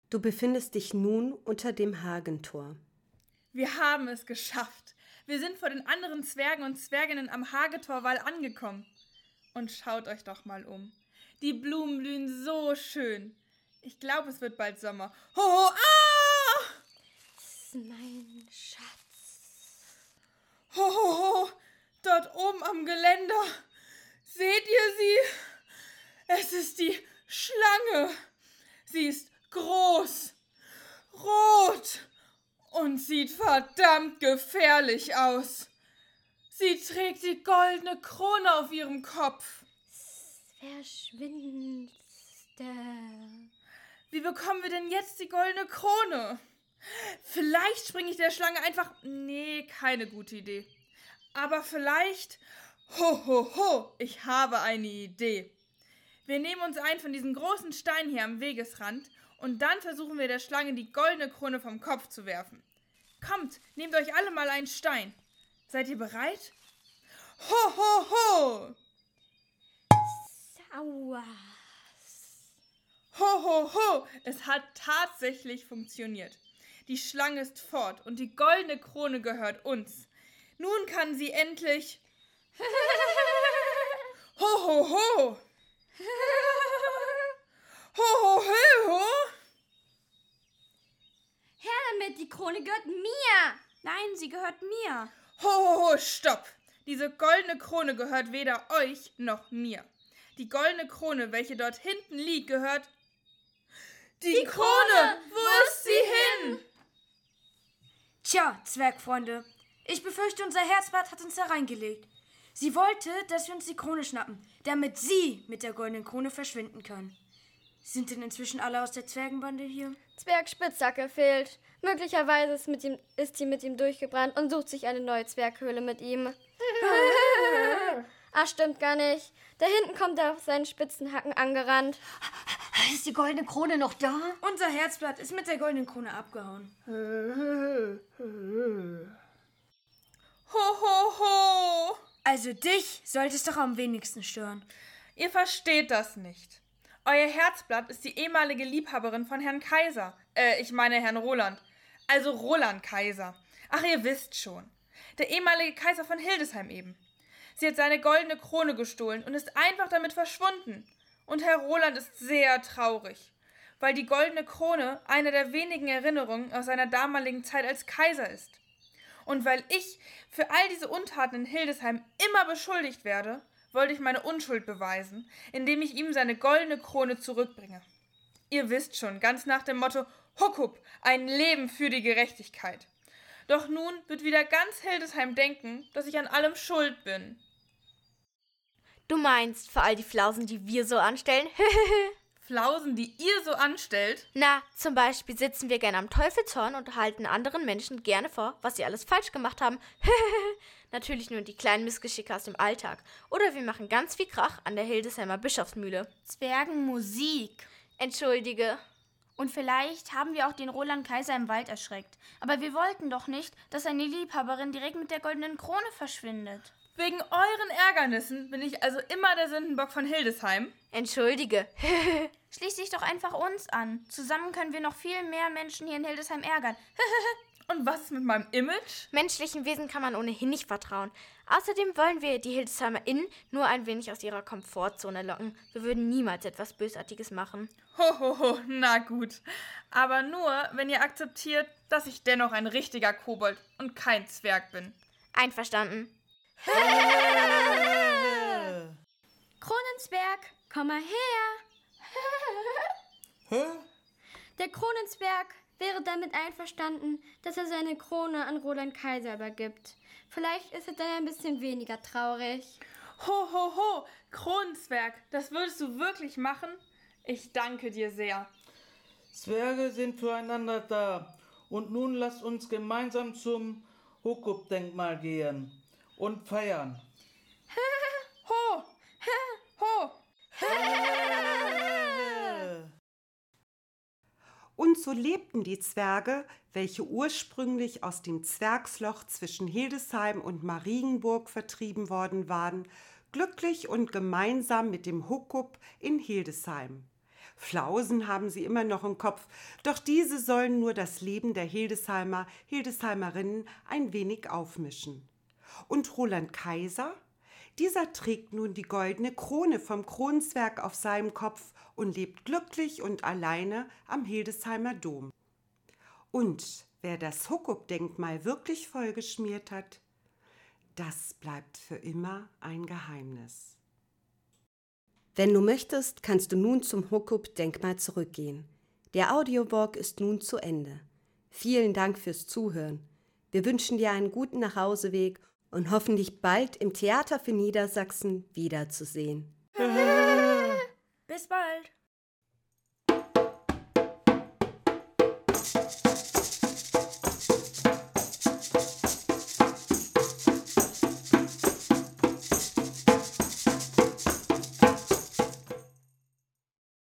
Du befindest dich nun unter dem Hagentor. Wir haben es geschafft. Wir sind vor den anderen Zwergen und Zwerginnen am Hagentorwall angekommen. Und schaut euch doch mal um. Die Blumen blühen so schön. Ich glaube, es wird bald Sommer. Hoho, ah! Das ist mein Schatz. Hohoho, dort oben am Geländer. Seht ihr sie? Es ist die Schlange. Sie ist groß, rot und sieht verdammt gefährlich aus. Sie trägt die goldene Krone auf ihrem Kopf. Verschwindend. Wie bekommen wir denn jetzt die goldene Krone? Vielleicht springe ich der Schlange einfach... Nee, keine gute Idee. Aber vielleicht... Ho, ich habe eine Idee. Wir nehmen uns einen von diesen großen Steinen hier am Wegesrand und dann versuchen wir der Schlange die goldene Krone vom Kopf zu werfen. Kommt, nehmt euch alle mal einen Stein. Seid ihr bereit? Ho! Sauer. Ho! Es hat tatsächlich funktioniert. Die Schlange ist fort und die goldene Krone gehört uns. Nun kann sie endlich... Ho! Ho! Her damit, die Krone gehört mir. Nein, sie gehört mir. Ho, stopp! Diese goldene Krone gehört weder euch noch mir. Die goldene Krone, welche dort hinten liegt, gehört... Die Krone! Wo ist sie hin? Tja, Zwergfreunde, ich befürchte, unser Herzblatt hat uns da reingelegt. Sie wollte, dass wir uns die Krone schnappen, damit sie mit der goldenen Krone verschwinden kann. Sind denn inzwischen alle aus der Zwergenbande hier? Zwerg Spitzhacke fehlt. Möglicherweise ist sie mit ihm durchgebrannt und sucht sich eine neue Zwerghöhle mit ihm. Ach, stimmt gar nicht. Da hinten kommt er auf seinen spitzen Hacken angerannt. Ist die goldene Krone noch da? Unser Herzblatt ist mit der goldenen Krone abgehauen. Ho! Also dich sollte es doch am wenigsten stören. Ihr versteht das nicht. Euer Herzblatt ist die ehemalige Liebhaberin von Herrn Kaiser. Ich meine Herrn Roland. Also Roland Kaiser. Ach, ihr wisst schon. Der ehemalige Kaiser von Hildesheim eben. Sie hat seine goldene Krone gestohlen und ist einfach damit verschwunden. Und Herr Roland ist sehr traurig, weil die goldene Krone eine der wenigen Erinnerungen aus seiner damaligen Zeit als Kaiser ist. Und weil ich für all diese Untaten in Hildesheim immer beschuldigt werde, wollte ich meine Unschuld beweisen, indem ich ihm seine goldene Krone zurückbringe. Ihr wisst schon, ganz nach dem Motto Huckup, ein Leben für die Gerechtigkeit. Doch nun wird wieder ganz Hildesheim denken, dass ich an allem schuld bin. Du meinst, für all die Flausen, die wir so anstellen? Flausen, die ihr so anstellt? Na, zum Beispiel sitzen wir gerne am Teufelshorn und halten anderen Menschen gerne vor, was sie alles falsch gemacht haben. Natürlich nur die kleinen Missgeschicke aus dem Alltag. Oder wir machen ganz viel Krach an der Hildesheimer Bischofsmühle. Zwergenmusik. Entschuldige. Und vielleicht haben wir auch den Roland Kaiser im Wald erschreckt. Aber wir wollten doch nicht, dass seine Liebhaberin direkt mit der goldenen Krone verschwindet. Wegen euren Ärgernissen bin ich also immer der Sündenbock von Hildesheim? Entschuldige. Schließ dich doch einfach uns an. Zusammen können wir noch viel mehr Menschen hier in Hildesheim ärgern. Und was ist mit meinem Image? Menschlichen Wesen kann man ohnehin nicht vertrauen. Außerdem wollen wir die HildesheimerInnen nur ein wenig aus ihrer Komfortzone locken. Wir würden niemals etwas Bösartiges machen. Ho, na gut. Aber nur, wenn ihr akzeptiert, dass ich dennoch ein richtiger Kobold und kein Zwerg bin. Einverstanden. Kronenzwerg, komm mal her. Der Kronenzwerg wäre damit einverstanden, dass er seine Krone an Roland Kaiser übergibt. Vielleicht ist er dann ein bisschen weniger traurig. Ho, Kronenzwerg, das würdest du wirklich machen? Ich danke dir sehr. Zwerge sind füreinander da. Und nun lasst uns gemeinsam zum Huckup-Denkmal gehen und feiern. Ho! Und so lebten die Zwerge, welche ursprünglich aus dem Zwergsloch zwischen Hildesheim und Marienburg vertrieben worden waren, glücklich und gemeinsam mit dem Huckup in Hildesheim. Flausen haben sie immer noch im Kopf, doch diese sollen nur das Leben der Hildesheimerinnen ein wenig aufmischen. Und Roland Kaiser? Dieser trägt nun die goldene Krone vom Kronenzwerg auf seinem Kopf und lebt glücklich und alleine am Hildesheimer Dom. Und wer das Hookup-Denkmal wirklich vollgeschmiert hat, das bleibt für immer ein Geheimnis. Wenn du möchtest, kannst du nun zum Hookup-Denkmal zurückgehen. Der Audiowalk ist nun zu Ende. Vielen Dank fürs Zuhören. Wir wünschen dir einen guten Nachhauseweg und hoffen, dich bald im Theater für Niedersachsen wiederzusehen. Bis bald.